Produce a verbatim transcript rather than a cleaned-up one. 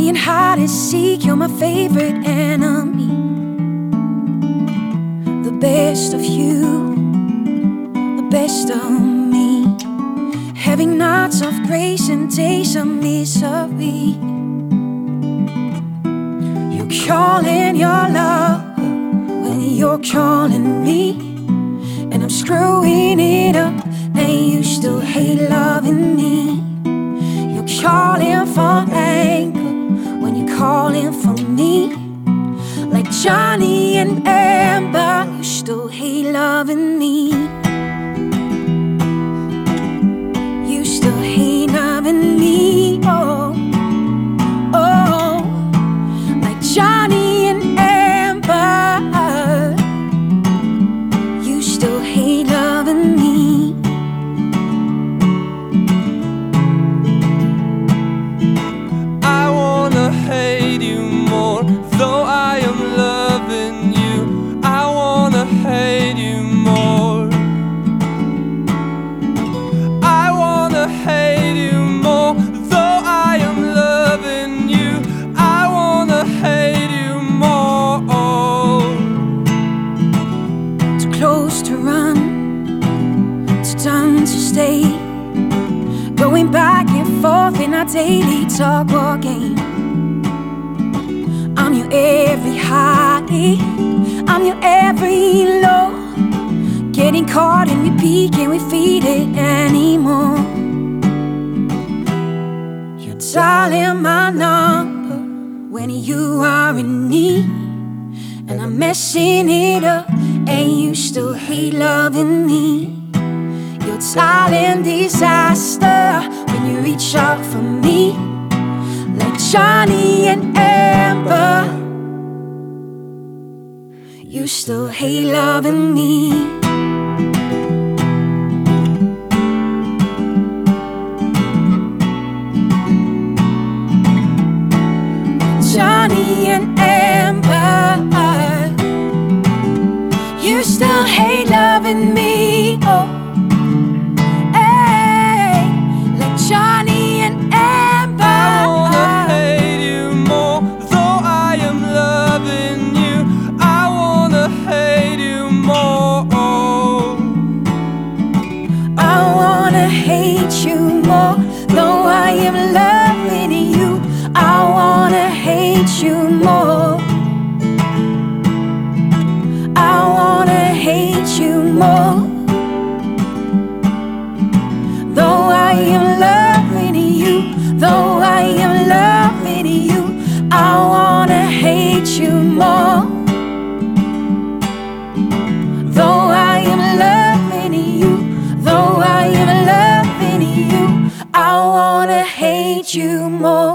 playing hide and seek, you're my favorite enemy. The best of you, the best of me, having nights of grace and days of misery. You're calling your love when you're calling me, and I'm screwing it up, and you still hate loving me. You're calling for anger when you're calling for me, like Johnny and Amber, you still hate loving me. You still hate loving me, oh, oh, like Johnny and Amber, you still hate loving me. I wanna hate you more, though I am loving you. I wanna hate you more. I wanna hate you more, though I am loving you. I wanna hate you more. Too close to run, too done to stay, going back and forth in our daily talk war game. I'm your every high, I'm your every low, getting caught in repeat, can't we feed it anymore? You're dialing my number when you are in need, and I'm messing it up, and you still hate loving me. You're dialing disaster when you reach out for me, like Johnny and Amber, you still hate loving me. Johnny and Amber, you still hate loving me, oh, hey, like Johnny and Amber. I wanna hate you more, though I am loving you. I wanna hate you more. I wanna hate you more, though I am loving you. I wanna hate you more. I wanna hate you more, though I am loving you. Though I am loving you, I wanna hate you more. Though I am loving you, though I am loving you, I wanna hate you more.